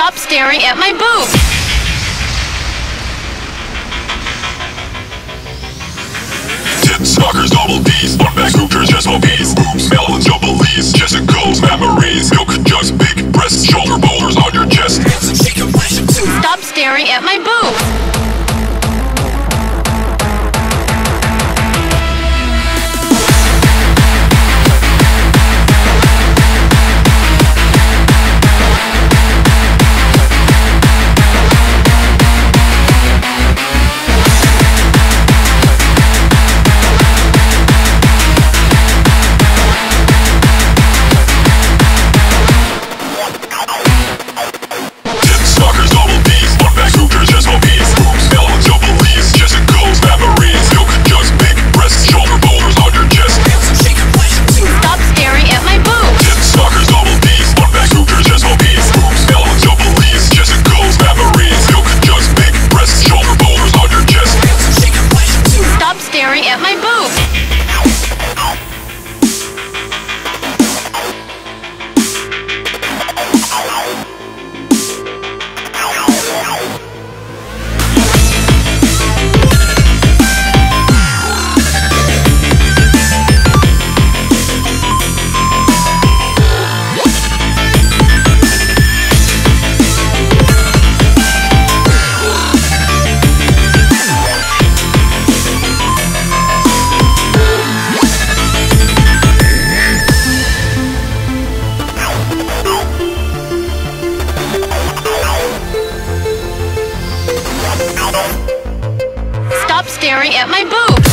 Stop staring at my boobs! Tits, knockers, double D's, one bag hoopers, just OBs, boobs, eligible leads, Jessica's memories, milk, just big breasts, shoulder boulders on your chest. Stop staring at my boobs! At my boobs. Stop staring at my boobs!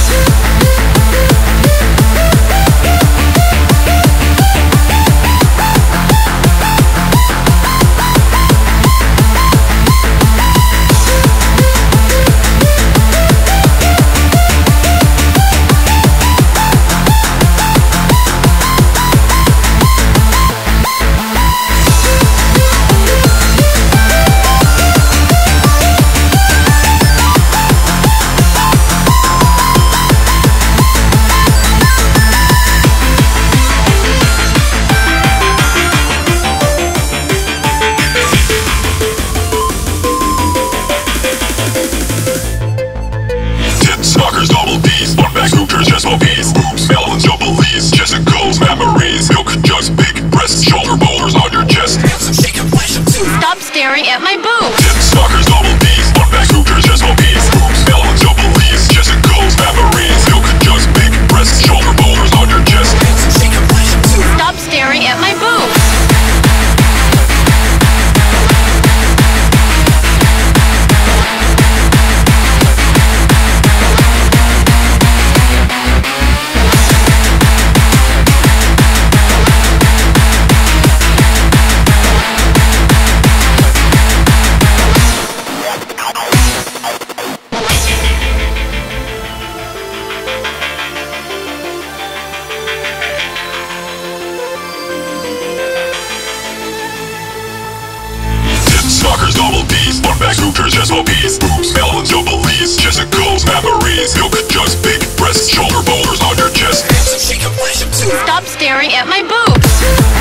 Double D's, one bag hoopers, just OBs, boobs, eligible leads, Jessica's memories, milk, just big breasts, shoulder boulders on your chest. Stop staring at my boobs! Tits, knockers, double D's, one bag hoopers, just OBs, boobs, eligible leads, Jessica's memories, milk, just big breasts, shoulder boulders on your chest. Stop staring at my boobs! Knockers, double D's, one bag hoopers, just OBs, boobs, eligible leads, Jessica's memories, milk, just big breasts, shoulder boulders on your chest. Stop staring at my boobs!